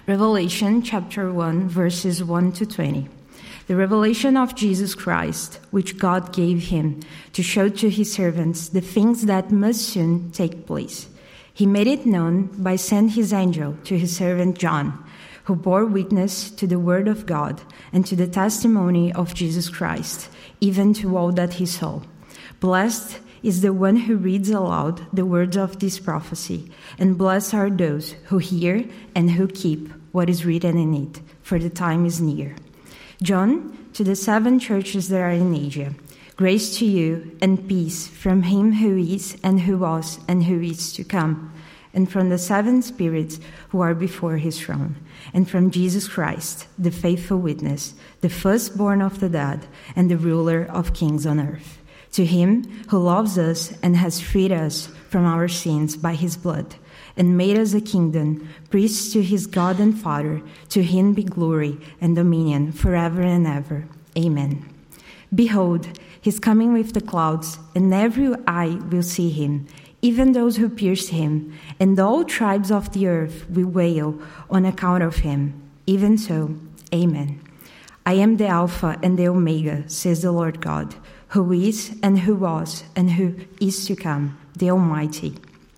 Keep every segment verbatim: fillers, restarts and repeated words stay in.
Revelation chapter one, verses one to twenty. The revelation of Jesus Christ, which God gave him to show to his servants the things that must soon take place. He made it known by sending his angel to his servant John, who bore witness to the word of God and to the testimony of Jesus Christ, even to all that he saw. Blessed is the one who reads aloud the words of this prophecy, and blessed are those who hear and who keep what is written in it, for the time is near. John, to the seven churches that are in Asia, grace to you and peace from him who is and who was and who is to come, and from the seven spirits who are before his throne, and from Jesus Christ, the faithful witness, the firstborn of the dead, and the ruler of kings on earth. To him who loves us and has freed us from our sins by his blood, and made us a kingdom, priests to his God and Father, to him be glory and dominion forever and ever. Amen. Behold, he is coming with the clouds, and every eye will see him, even those who pierced him, and all tribes of the earth will wail on account of him. Even so, amen. I am the Alpha and the Omega, says the Lord God, who is and who was and who is to come, the Almighty.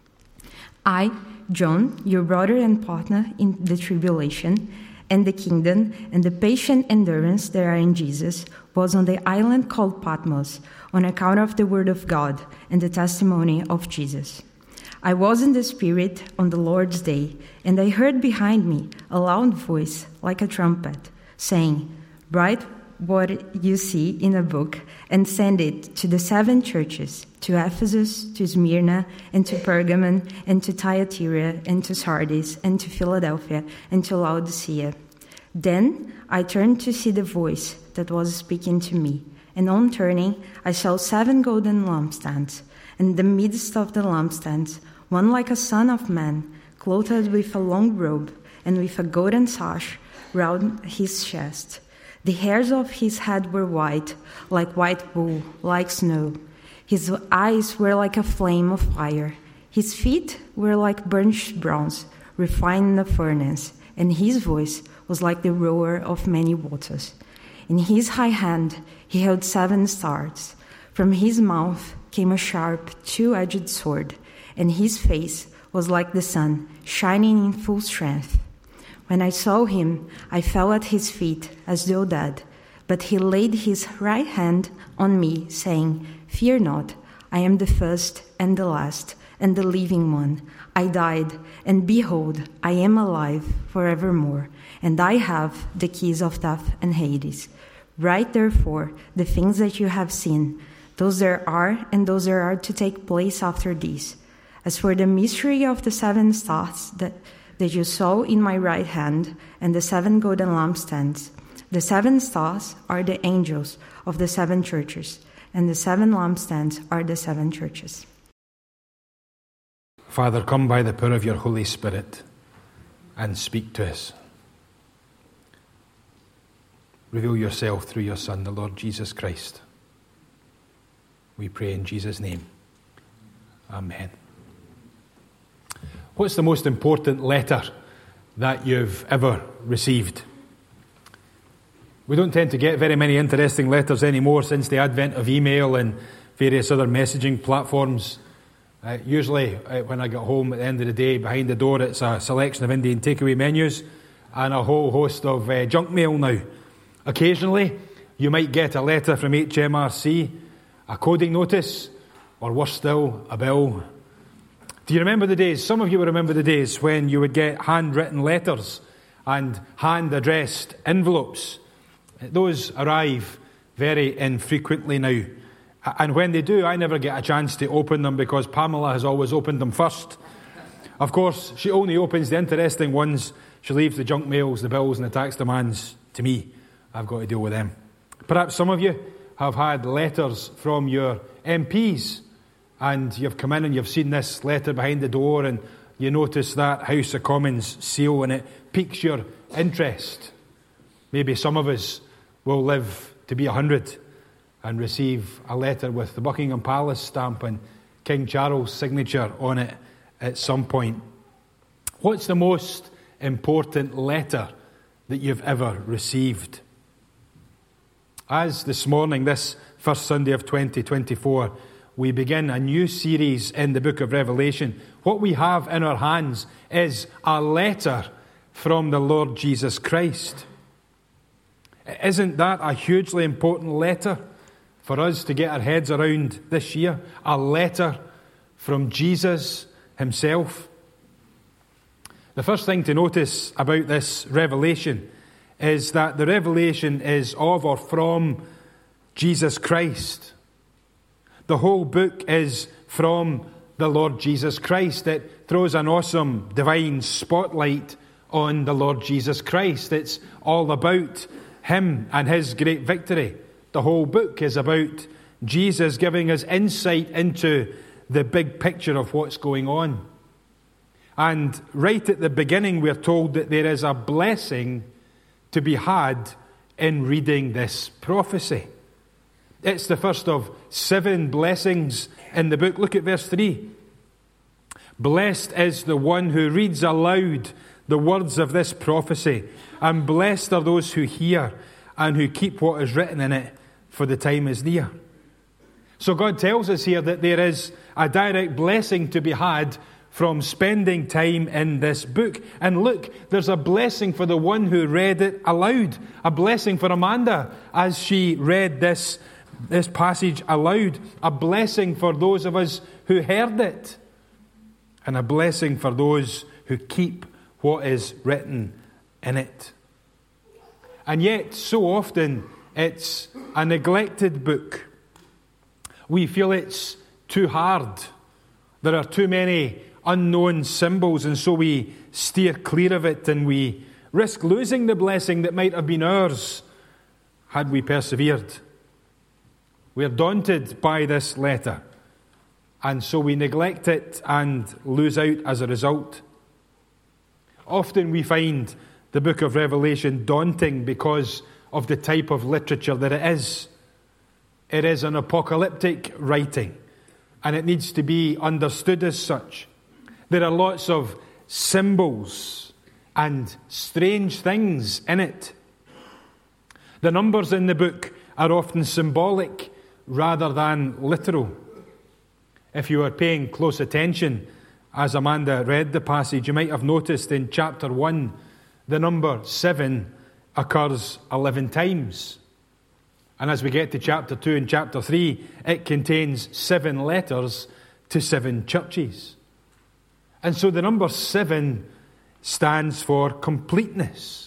I, John, your brother and partner in the tribulation and the kingdom and the patient endurance that are in Jesus, was on the island called Patmos on account of the word of God and the testimony of Jesus. I was in the Spirit on the Lord's day, and I heard behind me a loud voice like a trumpet, saying, "Write what you see in a book and send it to the seven churches, to Ephesus, to Smyrna, and to Pergamon, and to Thyatira, and to Sardis, and to Philadelphia, and to Laodicea." Then I turned to see the voice that was speaking to me, and on turning I saw seven golden lampstands, and in the midst of the lampstands one like a son of man, clothed with a long robe, and with a golden sash round his chest. The hairs of his head were white, like white wool, like snow. His eyes were like a flame of fire. His feet were like burnished bronze, refined in a furnace, and his voice was like the roar of many waters. In his high hand he held seven stars. From his mouth came a sharp, two-edged sword, and his face was like the sun, shining in full strength. When I saw him, I fell at his feet as though dead, but he laid his right hand on me, saying, "Fear not, I am the first and the last and the living one. I died, and behold, I am alive forevermore, and I have the keys of death and Hades. Write therefore the things that you have seen, those there are and those there are to take place after this. As for the mystery of the seven stars that that you saw in my right hand, and the seven golden lampstands. The seven stars are the angels of the seven churches, and the seven lampstands are the seven churches." Father, come by the power of your Holy Spirit and speak to us. Reveal yourself through your Son, the Lord Jesus Christ. We pray in Jesus' name. Amen. What's the most important letter that you've ever received? We don't tend to get very many interesting letters anymore since the advent of email and various other messaging platforms. Uh, usually uh, when I get home at the end of the day, behind the door it's a selection of Indian takeaway menus and a whole host of uh, junk mail now. Occasionally you might get a letter from H M R C, a coding notice, or worse still, a bill. Do you remember the days, some of you will remember the days when you would get handwritten letters and hand-addressed envelopes? Those arrive very infrequently now. And when they do, I never get a chance to open them because Pamela has always opened them first. Of course, she only opens the interesting ones. She leaves the junk mails, the bills and the tax demands to me. I've got to deal with them. Perhaps some of you have had letters from your M Ps, and you've come in and you've seen this letter behind the door and you notice that House of Commons seal and it piques your interest. Maybe some of us will live to be a hundred and receive a letter with the Buckingham Palace stamp and King Charles' signature on it at some point. What's the most important letter that you've ever received. As this morning, this first Sunday of twenty twenty-four, we begin a new series in the book of Revelation, what we have in our hands is a letter from the Lord Jesus Christ. Isn't that a hugely important letter for us to get our heads around this year? A letter from Jesus himself. The first thing to notice about this revelation is that the revelation is of or from Jesus Christ. The whole book is from the Lord Jesus Christ. It throws an awesome divine spotlight on the Lord Jesus Christ. It's all about him and his great victory. The whole book is about Jesus giving us insight into the big picture of what's going on. And right at the beginning, we're told that there is a blessing to be had in reading this prophecy. It's the first of seven blessings in the book. Look at verse three. Blessed is the one who reads aloud the words of this prophecy, and blessed are those who hear and who keep what is written in it, for the time is near. So God tells us here that there is a direct blessing to be had from spending time in this book. And look, there's a blessing for the one who read it aloud. A blessing for Amanda as she read this, this passage aloud. A blessing for those of us who heard it. And a blessing for those who keep what is written in it. And yet, so often, it's a neglected book. We feel it's too hard. There are too many unknown symbols, and so we steer clear of it, and we risk losing the blessing that might have been ours had we persevered. We're daunted by this letter, and so we neglect it and lose out as a result. Often we find the book of Revelation daunting because of the type of literature that it is. It is an apocalyptic writing, and it needs to be understood as such. There are lots of symbols and strange things in it. The numbers in the book are often symbolic rather than literal. If you were paying close attention as Amanda read the passage, you might have noticed in chapter one, the number seven occurs eleven times. And as we get to chapter two and chapter three, it contains seven letters to seven churches. And so the number seven stands for completeness.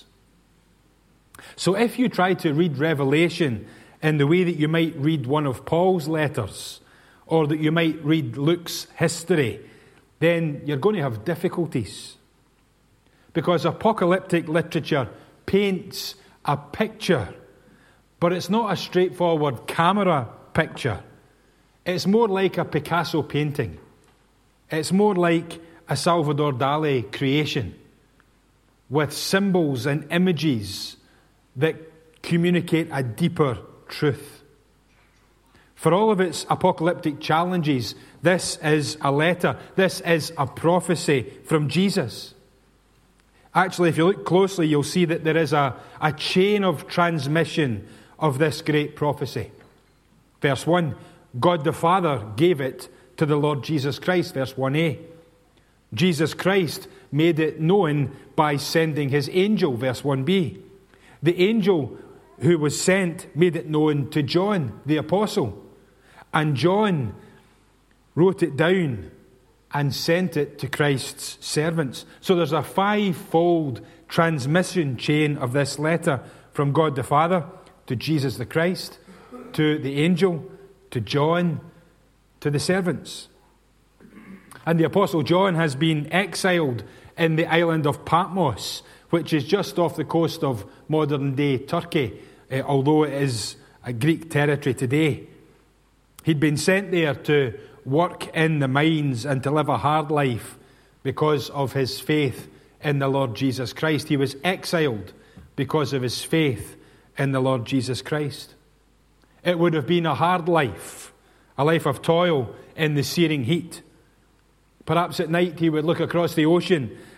So if you try to read Revelation in the way that you might read one of Paul's letters, or that you might read Luke's history, then you're going to have difficulties. Because apocalyptic literature paints a picture, but it's not a straightforward camera picture. It's more like a Picasso painting. It's more like a Salvador Dali creation with symbols and images that communicate a deeper truth. For all of its apocalyptic challenges, this is a letter. This is a prophecy from Jesus. Actually, if you look closely, you'll see that there is a, a chain of transmission of this great prophecy. Verse one, God the Father gave it to the Lord Jesus Christ. Verse one a. Jesus Christ made it known by sending his angel. Verse one b. The angel who was sent made it known to John, the apostle. And John wrote it down and sent it to Christ's servants. So there's a five-fold transmission chain of this letter from God the Father to Jesus the Christ, to the angel, to John, to the servants. And the Apostle John has been exiled in the island of Patmos, which is just off the coast of modern-day Turkey, uh, although it is a Greek territory today. He'd been sent there to work in the mines and to live a hard life because of his faith in the Lord Jesus Christ. He was exiled because of his faith in the Lord Jesus Christ. It would have been a hard life, a life of toil in the searing heat. Perhaps at night he would look across the ocean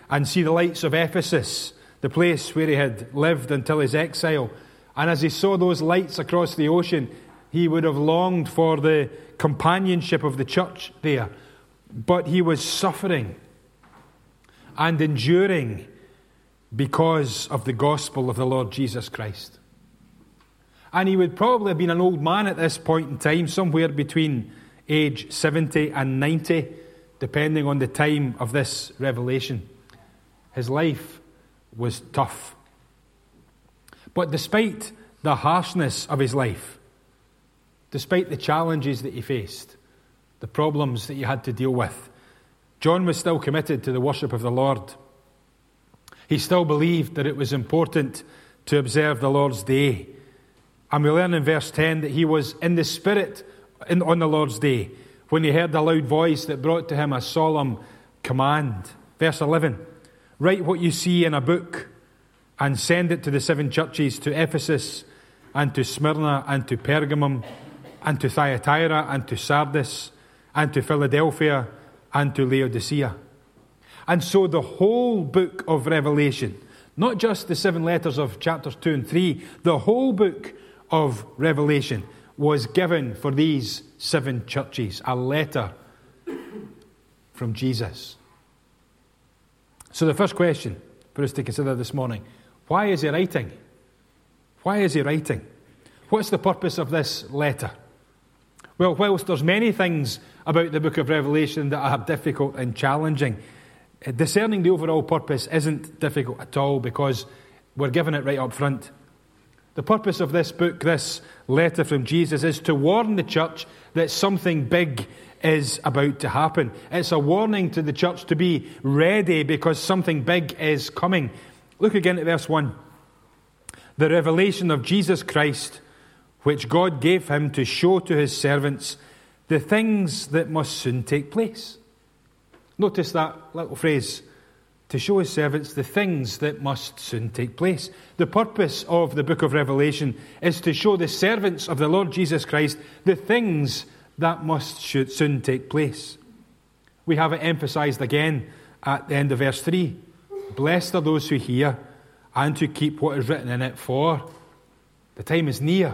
and see the lights of Ephesus, the place where he had lived until his exile. And as he saw those lights across the ocean, he would have longed for the companionship of the church there. But he was suffering and enduring because of the gospel of the Lord Jesus Christ. And he would probably have been an old man at this point in time, somewhere between age seventy and ninety, depending on the time of this revelation. His life was tough. But despite the harshness of his life, despite the challenges that he faced, the problems that he had to deal with, John was still committed to the worship of the Lord. He still believed that it was important to observe the Lord's Day. And we learn in verse ten that he was in the Spirit in, on the Lord's Day when he heard the loud voice that brought to him a solemn command. Verse eleven, write what you see in a book and send it to the seven churches, to Ephesus and to Smyrna and to Pergamum and to Thyatira and to Sardis and to Philadelphia and to Laodicea. And so the whole book of Revelation, not just the seven letters of chapters two and three, the whole book of Revelation was given for these seven churches, a letter from Jesus. So the first question for us to consider this morning, why is he writing? Why is he writing? What's the purpose of this letter? Well, whilst there's many things about the book of Revelation that are difficult and challenging, discerning the overall purpose isn't difficult at all because we're given it right up front. The purpose of this book, this letter from Jesus, is to warn the church that something big is about to happen. It's a warning to the church to be ready because something big is coming. Look again at verse one. The revelation of Jesus Christ, which God gave him to show to his servants the things that must soon take place. Notice that little phrase, to show his servants the things that must soon take place. The purpose of the book of Revelation is to show the servants of the Lord Jesus Christ the things that must soon take place. We have it emphasized again at the end of verse three. Blessed are those who hear and who keep what is written in it, for the time is near.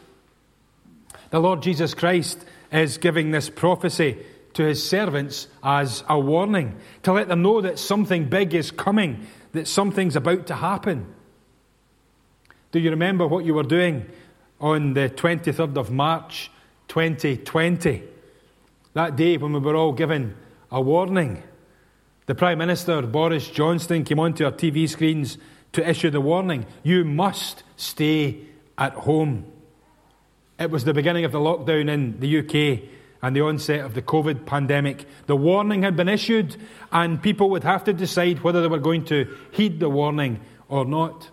The Lord Jesus Christ is giving this prophecy to his servants as a warning, to let them know that something big is coming, that something's about to happen. Do you remember what you were doing on the twenty-third of March, twenty twenty? That day when we were all given a warning. The Prime Minister, Boris Johnson, came onto our T V screens to issue the warning. You must stay at home. It was the beginning of the lockdown in the U K and the onset of the COVID pandemic. The warning had been issued and people would have to decide whether they were going to heed the warning or not.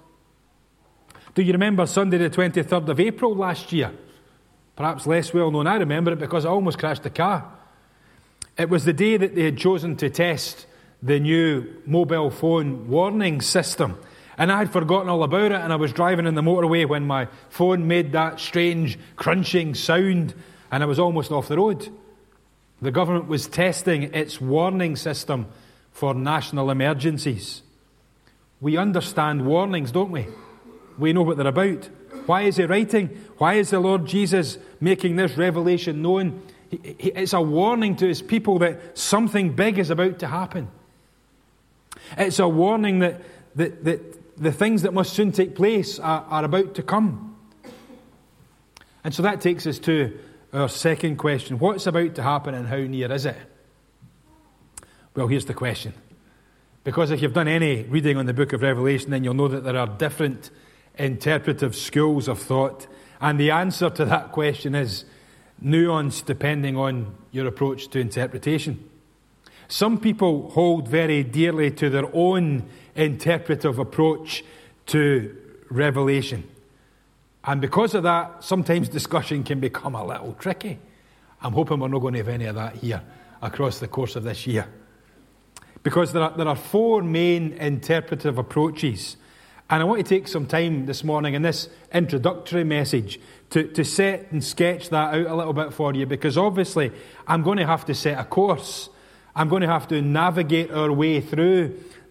Do you remember Sunday the twenty-third of April last year? Perhaps less well known. I remember it because I almost crashed the car. It was the day that they had chosen to test the new mobile phone warning system. And I had forgotten all about it, and I was driving in the motorway when my phone made that strange crunching sound, and I was almost off the road. The government was testing its warning system for national emergencies. We understand warnings, don't we? We know what they're about. Why is he writing? Why is the Lord Jesus making this revelation known? It's a warning to his people that something big is about to happen. It's a warning that, that, that the things that must soon take place are, are about to come. And so that takes us to our second question. What's about to happen and how near is it? Well, here's the question. Because if you've done any reading on the book of Revelation, then you'll know that there are different interpretive schools of thought. And the answer to that question is nuanced depending on your approach to interpretation. Some people hold very dearly to their own interpretive approach to Revelation. And because of that, sometimes discussion can become a little tricky. I'm hoping we're not going to have any of that here across the course of this year. Because there are, there are four main interpretive approaches. And I want to take some time this morning in this introductory message to, to set and sketch that out a little bit for you. Because obviously, I'm going to have to set a course. I'm going to have to navigate our way through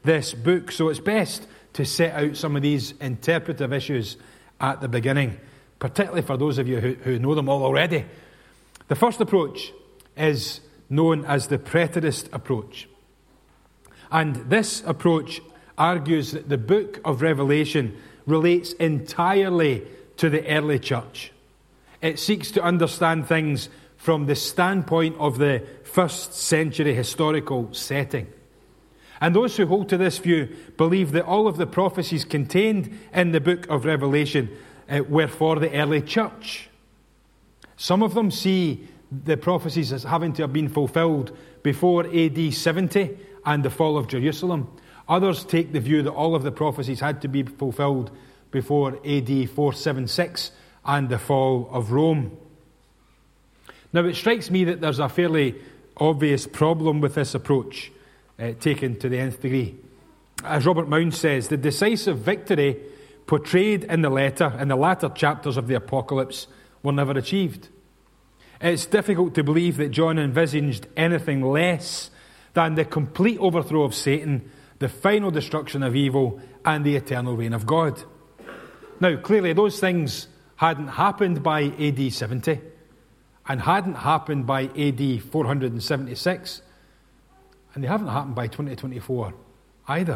this book. So it's best to set out some of these interpretive issues at the beginning, particularly for those of you who, who know them all already. The first approach is known as the preterist approach. And this approach argues that the book of Revelation relates entirely to the early church. It seeks to understand things from the standpoint of the first century historical setting. And those who hold to this view believe that all of the prophecies contained in the book of Revelation uh, were for the early church. Some of them see the prophecies as having to have been fulfilled before A D seventy and the fall of Jerusalem. Others take the view that all of the prophecies had to be fulfilled before A D four seventy-six and the fall of Rome. Now, it strikes me that there's a fairly obvious problem with this approach, uh, taken to the nth degree. As Robert Mound says, the decisive victory portrayed in the letter, in the latter chapters of the Apocalypse, were never achieved. It's difficult to believe that John envisaged anything less than the complete overthrow of Satan, the final destruction of evil, and the eternal reign of God. Now, clearly, those things hadn't happened by A D seventy and hadn't happened by A D four seventy-six, and they haven't happened by twenty twenty-four either.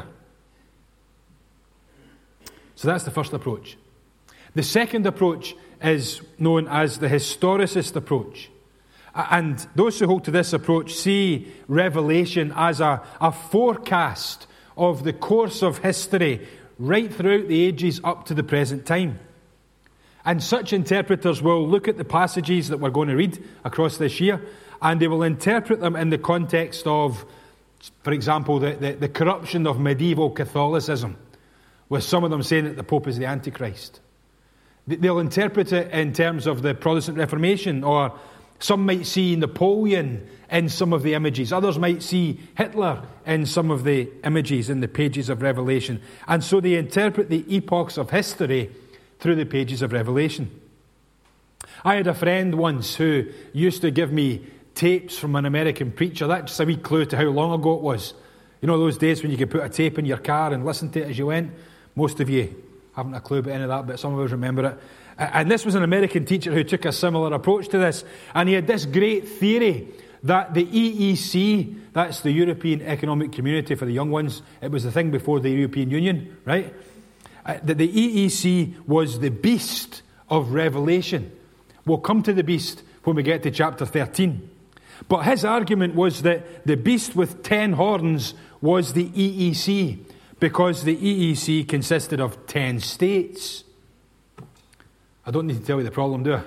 So that's the first approach. The second approach is known as the historicist approach. And those who hold to this approach see Revelation as a, a forecast of the course of history right throughout the ages up to the present time. And such interpreters will look at the passages that we're going to read across this year, and they will interpret them in the context of, for example, the, the, the corruption of medieval Catholicism, with some of them saying that the Pope is the Antichrist. They'll interpret it in terms of the Protestant Reformation, or some might see Napoleon in some of the images. Others might see Hitler in some of the images in the pages of Revelation. And so they interpret the epochs of history through the pages of Revelation. I had a friend once who used to give me tapes from an American preacher. That's just a wee clue to how long ago it was. You know those days when you could put a tape in your car and listen to it as you went? Most of you haven't a clue about any of that, but some of us remember it. And this was an American teacher who took a similar approach to this. And he had this great theory that the E E C, that's the European Economic Community for the young ones, it was the thing before the European Union, right? Uh, that the E E C was the beast of Revelation. We'll come to the beast when we get to chapter thirteen. But his argument was that the beast with ten horns was the E E C, because the E E C consisted of ten states. I don't need to tell you the problem, do I?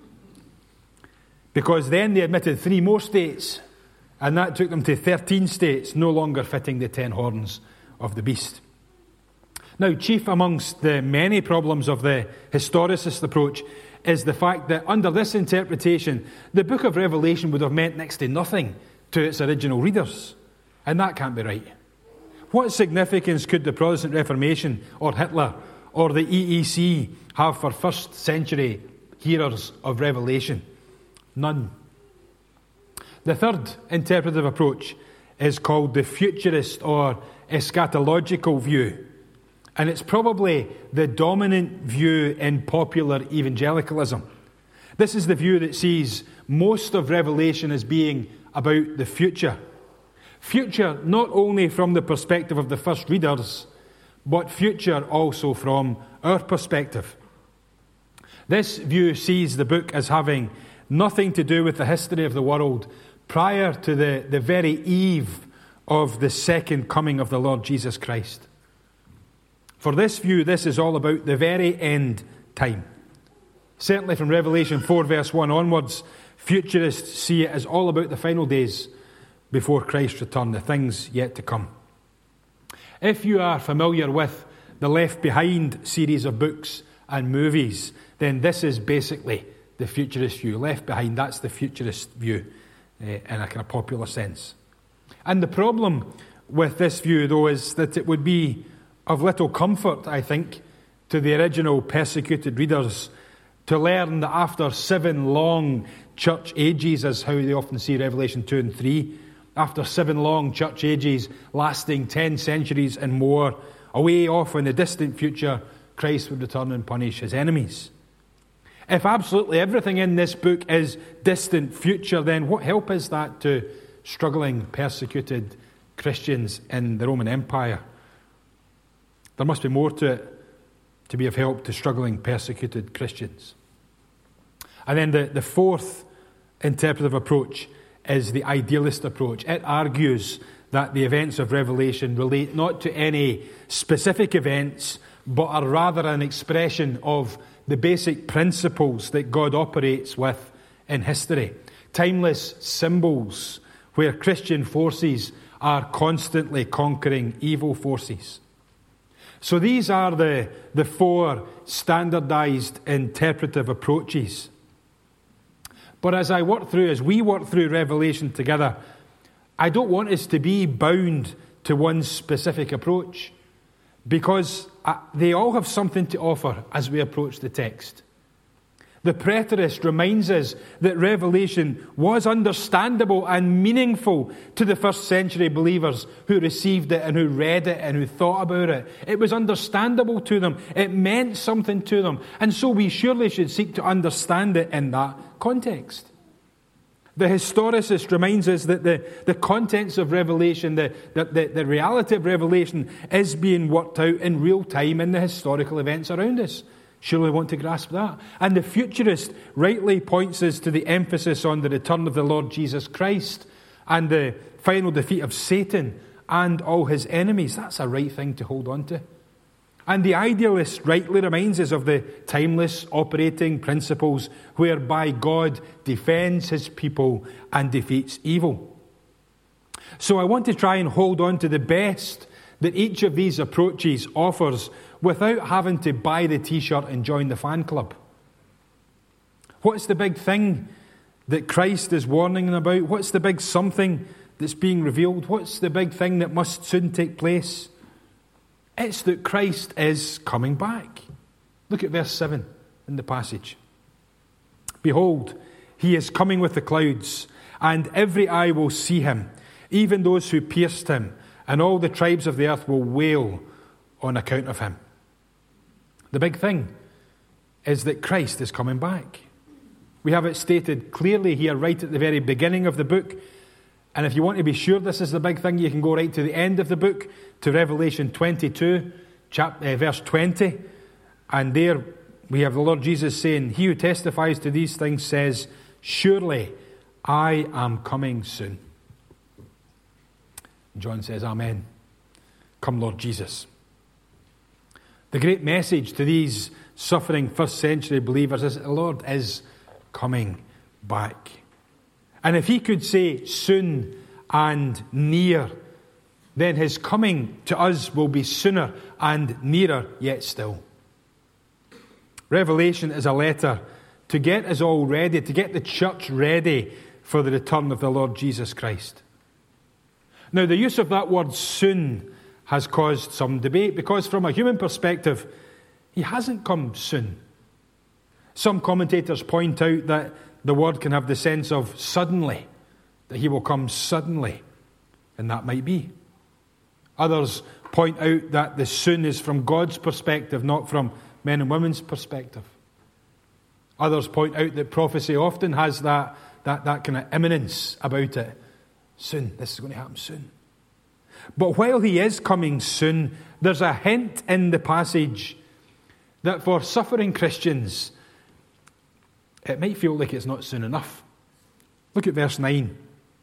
Because then they admitted three more states, and that took them to thirteen states, no longer fitting the ten horns of the beast. Now, chief amongst the many problems of the historicist approach is the fact that under this interpretation, the book of Revelation would have meant next to nothing to its original readers. And that can't be right. What significance could the Protestant Reformation or Hitler or the E E C have for first century hearers of Revelation? None. The third interpretive approach is called the futurist or eschatological view. And it's probably the dominant view in popular evangelicalism. This is the view that sees most of Revelation as being about the future. Future not only from the perspective of the first readers, but future also from our perspective. This view sees the book as having nothing to do with the history of the world prior to the, the very eve of the second coming of the Lord Jesus Christ. For this view, this is all about the very end time. Certainly from Revelation four verse one onwards, futurists see it as all about the final days before Christ's return, the things yet to come. If you are familiar with the Left Behind series of books and movies, then this is basically the futurist view. Left Behind, that's the futurist view uh, in a kind of popular sense. And the problem with this view, though, is that it would be of little comfort, I think, to the original persecuted readers to learn that after seven long church ages, as how they often see Revelation two and three, after seven long church ages lasting ten centuries and more, away off in the distant future, Christ would return and punish his enemies. If absolutely everything in this book is distant future, then what help is that to struggling, persecuted Christians in the Roman Empire? There must be more to it to be of help to struggling, persecuted Christians. And then the, the fourth interpretive approach is the idealist approach. It argues that the events of Revelation relate not to any specific events, but are rather an expression of the basic principles that God operates with in history. Timeless symbols where Christian forces are constantly conquering evil forces. So these are the, the four standardized interpretive approaches. But as I work through, as we work through Revelation together, I don't want us to be bound to one specific approach, because they all have something to offer as we approach the text. The preterist reminds us that Revelation was understandable and meaningful to the first century believers who received it and who read it and who thought about it. It was understandable to them. It meant something to them. And so we surely should seek to understand it in that context. The historicist reminds us that the, the contents of Revelation, the, the, the, the reality of Revelation is being worked out in real time in the historical events around us. Surely we want to grasp that. And the futurist rightly points us to the emphasis on the return of the Lord Jesus Christ and the final defeat of Satan and all his enemies. That's a right thing to hold on to. And the idealist rightly reminds us of the timeless operating principles whereby God defends his people and defeats evil. So I want to try and hold on to the best that each of these approaches offers without having to buy the t-shirt and join the fan club. What's the big thing that Christ is warning about? What's the big something that's being revealed? What's the big thing that must soon take place? It's that Christ is coming back. Look at verse seven in the passage. Behold, he is coming with the clouds, and every eye will see him, even those who pierced him, and all the tribes of the earth will wail on account of him. The big thing is that Christ is coming back. We have it stated clearly here right at the very beginning of the book. And if you want to be sure this is the big thing, you can go right to the end of the book, to Revelation twenty-two, chapter, uh, verse twenty. And there we have the Lord Jesus saying, he who testifies to these things says, surely I am coming soon. John says, amen. Come, Lord Jesus. The great message to these suffering first century believers is that the Lord is coming back. And if he could say soon and near, then his coming to us will be sooner and nearer yet still. Revelation is a letter to get us all ready, to get the church ready for the return of the Lord Jesus Christ. Now, the use of that word soon has caused some debate, because from a human perspective, he hasn't come soon. Some commentators point out that the word can have the sense of suddenly, that he will come suddenly, and that might be. Others point out that the soon is from God's perspective, not from men and women's perspective. Others point out that prophecy often has that, that, that kind of imminence about it. Soon, this is going to happen soon. But while he is coming soon, there's a hint in the passage that for suffering Christians, it might feel like it's not soon enough. Look at verse nine.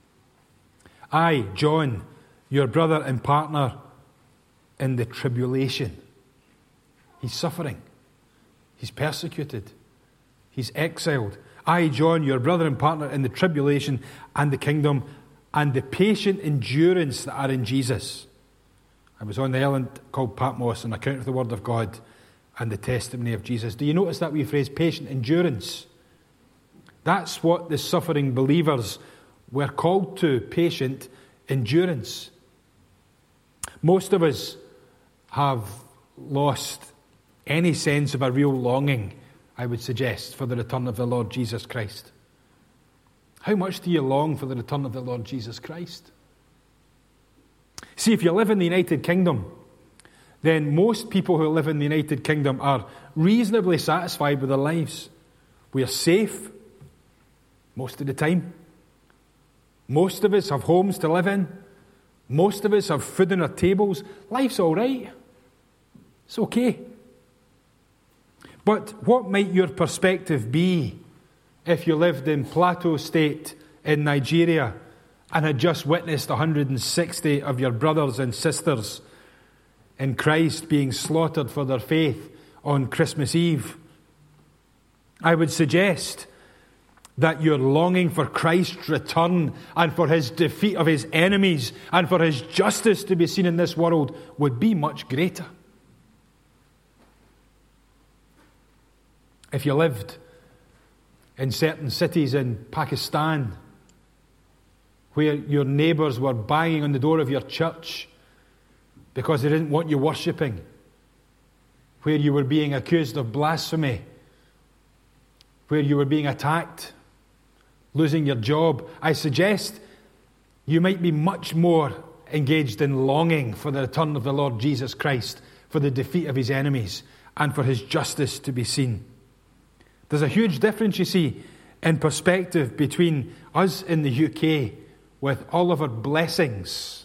I, John, your brother and partner in the tribulation. He's suffering. He's persecuted. He's exiled. I, John, your brother and partner in the tribulation and the kingdom and the patient endurance that are in Jesus. I was on the island called Patmos on account of the word of God and the testimony of Jesus. Do you notice that wee phrase, patient endurance? That's what the suffering believers were called to, patient endurance. Most of us have lost any sense of a real longing, I would suggest, for the return of the Lord Jesus Christ. How much do you long for the return of the Lord Jesus Christ? See, if you live in the United Kingdom, then most people who live in the United Kingdom are reasonably satisfied with their lives. We are safe most of the time. Most of us have homes to live in. Most of us have food on our tables. Life's all right. It's okay. But what might your perspective be if you lived in Plateau State in Nigeria and had just witnessed one hundred sixty of your brothers and sisters in Christ being slaughtered for their faith on Christmas Eve? I would suggest that your longing for Christ's return and for his defeat of his enemies and for his justice to be seen in this world would be much greater. If you lived in certain cities in Pakistan where your neighbours were banging on the door of your church because they didn't want you worshipping, where you were being accused of blasphemy, where you were being attacked, losing your job, I suggest you might be much more engaged in longing for the return of the Lord Jesus Christ, for the defeat of his enemies, and for his justice to be seen. There's a huge difference, you see, in perspective between us in the U K with all of our blessings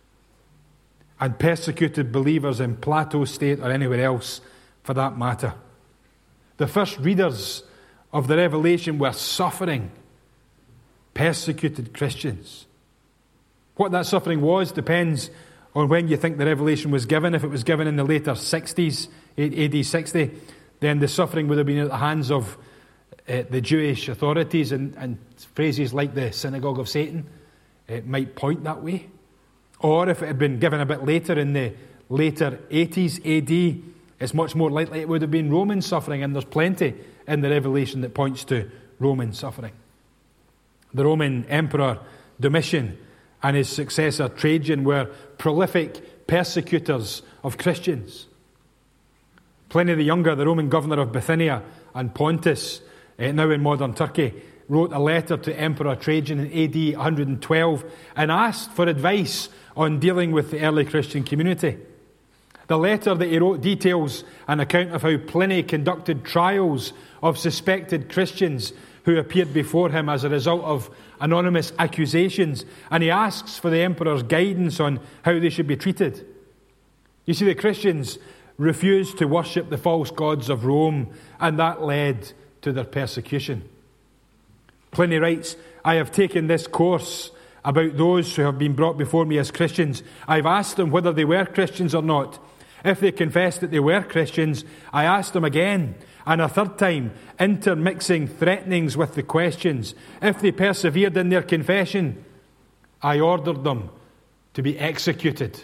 and persecuted believers in Plateau State or anywhere else for that matter. The first readers of the Revelation were suffering, persecuted Christians. What that suffering was depends on when you think the Revelation was given. If it was given in the later sixties, A D sixty, then the suffering would have been at the hands of uh, the Jewish authorities, and, and phrases like the synagogue of Satan, it might point that way. Or if it had been given a bit later in the later eighties A D, it's much more likely it would have been Roman suffering, and there's plenty in the Revelation that points to Roman suffering. The Roman Emperor Domitian and his successor Trajan were prolific persecutors of Christians. Pliny the Younger, the Roman governor of Bithynia and Pontus, eh, now in modern Turkey, wrote a letter to Emperor Trajan in A D one hundred twelve and asked for advice on dealing with the early Christian community. The letter that he wrote details an account of how Pliny conducted trials of suspected Christians who appeared before him as a result of anonymous accusations, and he asks for the emperor's guidance on how they should be treated. You see, the Christians refused to worship the false gods of Rome, and that led to their persecution. Pliny writes, "I have taken this course about those who have been brought before me as Christians. I've asked them whether they were Christians or not. If they confessed that they were Christians, I asked them again, and a third time, intermixing threatenings with the questions. If they persevered in their confession, I ordered them to be executed."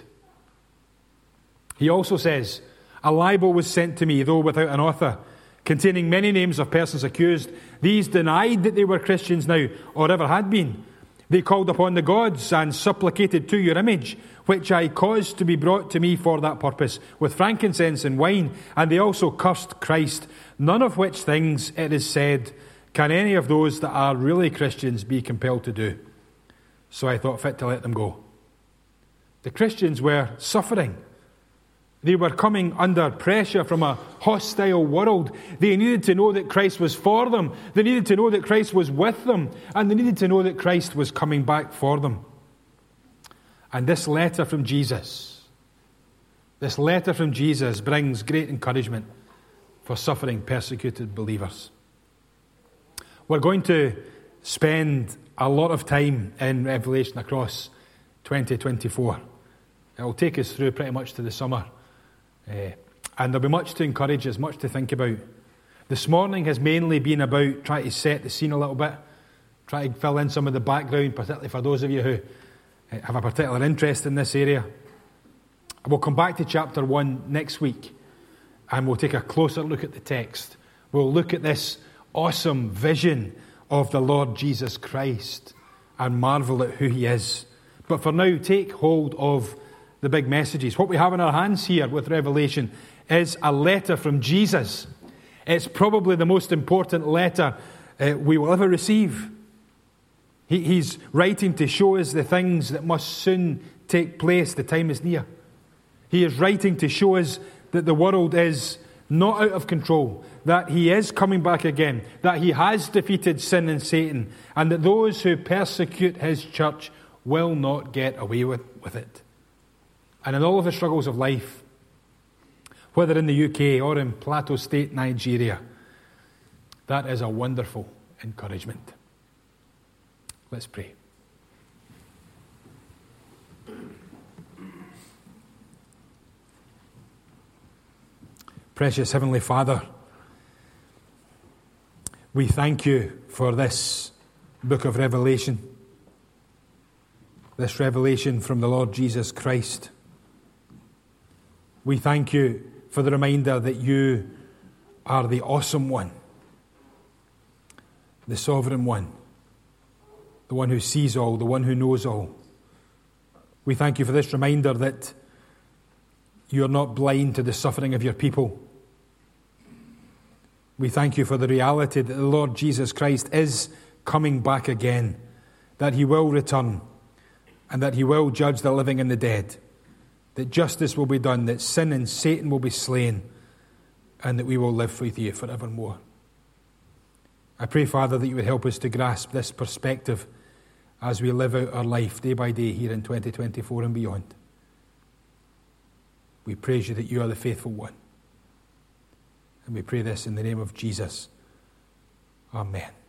He also says, "A libel was sent to me, though without an author, containing many names of persons accused. These denied that they were Christians now, or ever had been. They called upon the gods and supplicated to your image, which I caused to be brought to me for that purpose, with frankincense and wine, and they also cursed Christ, none of which things, it is said, can any of those that are really Christians be compelled to do. So I thought fit to let them go." The Christians were suffering. They were coming under pressure from a hostile world. They needed to know that Christ was for them. They needed to know that Christ was with them. And they needed to know that Christ was coming back for them. And this letter from Jesus, this letter from Jesus brings great encouragement for suffering, persecuted believers. We're going to spend a lot of time in Revelation across twenty twenty-four. It will take us through pretty much to the summer. Uh, and there'll be much to encourage us, much to think about. This morning has mainly been about trying to set the scene a little bit, try to fill in some of the background, particularly for those of you who have a particular interest in this area. We'll come back to chapter one next week, and we'll take a closer look at the text. We'll look at this awesome vision of the Lord Jesus Christ and marvel at who he is. But for now, take hold of the big messages. What we have in our hands here with Revelation is a letter from Jesus. It's probably the most important letter uh, we will ever receive. He, he's writing to show us the things that must soon take place. The time is near. He is writing to show us that the world is not out of control, that he is coming back again, that he has defeated sin and Satan, and that those who persecute his church will not get away with, with it. And in all of the struggles of life, whether in the U K or in Plateau State, Nigeria, that is a wonderful encouragement. Let's pray. Precious Heavenly Father, we thank you for this book of Revelation, this revelation from the Lord Jesus Christ. We thank you for the reminder that you are the awesome one, the sovereign one, the one who sees all, the one who knows all. We thank you for this reminder that you are not blind to the suffering of your people. We thank you for the reality that the Lord Jesus Christ is coming back again, that he will return, and that he will judge the living and the dead, that justice will be done, that sin and Satan will be slain, and that we will live with you forevermore. I pray, Father, that you would help us to grasp this perspective as we live out our life day by day here in twenty twenty-four and beyond. We praise you that you are the faithful one. And we pray this in the name of Jesus. Amen.